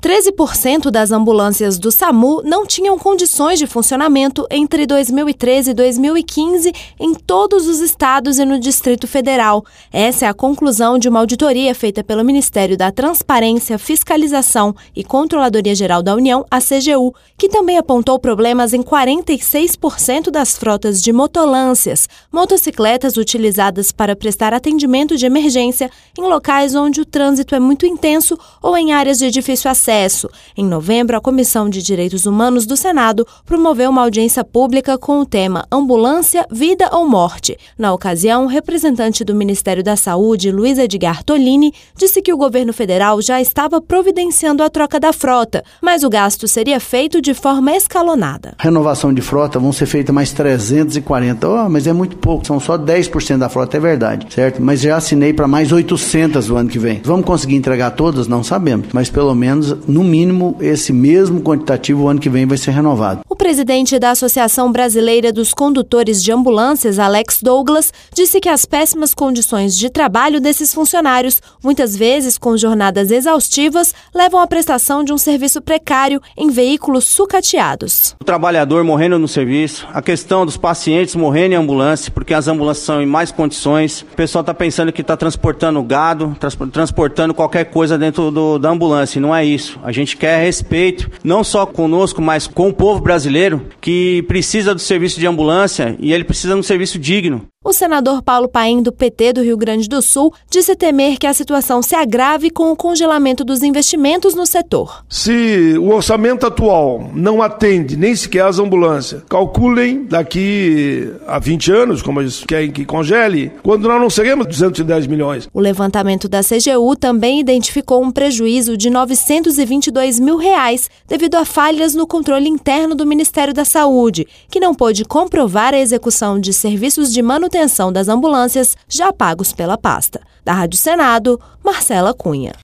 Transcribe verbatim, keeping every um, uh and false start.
treze por cento das ambulâncias do SAMU não tinham condições de funcionamento entre dois mil e treze e dois mil e quinze em todos os estados e no Distrito Federal. Essa é a conclusão de uma auditoria feita pelo Ministério da Transparência, Fiscalização e Controladoria Geral da União, a C G U, que também apontou problemas em quarenta e seis por cento das frotas de motolâncias, motocicletas utilizadas para prestar atendimento de emergência em locais onde o trânsito é muito intenso ou em áreas de difícil acesso. Em novembro, a Comissão de Direitos Humanos do Senado promoveu uma audiência pública com o tema Ambulância, Vida ou Morte. Na ocasião, o representante do Ministério da Saúde, Luiz Edgar Tolini, disse que o governo federal já estava providenciando a troca da frota, mas o gasto seria feito de forma escalonada. Renovação de frota vão ser feitas mais trezentos e quarenta, oh, mas é muito pouco, são só dez por cento da frota, é verdade, certo? Mas já assinei para mais oitocentas no ano que vem. Vamos conseguir entregar todas? Não sabemos, mas pelo menos, no mínimo, esse mesmo quantitativo o ano que vem vai ser renovado. O presidente da Associação Brasileira dos Condutores de Ambulâncias, Alex Douglas, disse que as péssimas condições de trabalho desses funcionários, muitas vezes com jornadas exaustivas, levam à prestação de um serviço precário em veículos sucateados. O trabalhador morrendo no serviço, a questão dos pacientes morrendo em ambulância, porque as ambulâncias são em mais condições. O pessoal está pensando que está transportando gado, trans- transportando qualquer coisa dentro do, da ambulância, e não é isso. A gente quer respeito, não só conosco, mas com o povo brasileiro, que precisa do serviço de ambulância e ele precisa de um serviço digno. O senador Paulo Paim, do P T do Rio Grande do Sul, disse temer que a situação se agrave com o congelamento dos investimentos no setor. Se o orçamento atual não atende nem sequer as ambulâncias, calculem daqui a vinte anos, como eles querem que congele, quando nós não seremos duzentos e dez milhões. O levantamento da C G U também identificou um prejuízo de novecentos e vinte e dois mil reais devido a falhas no controle interno do Ministério da Saúde, que não pôde comprovar a execução de serviços de manutenção das ambulâncias já pagos pela pasta. Da Rádio Senado, Marcela Cunha.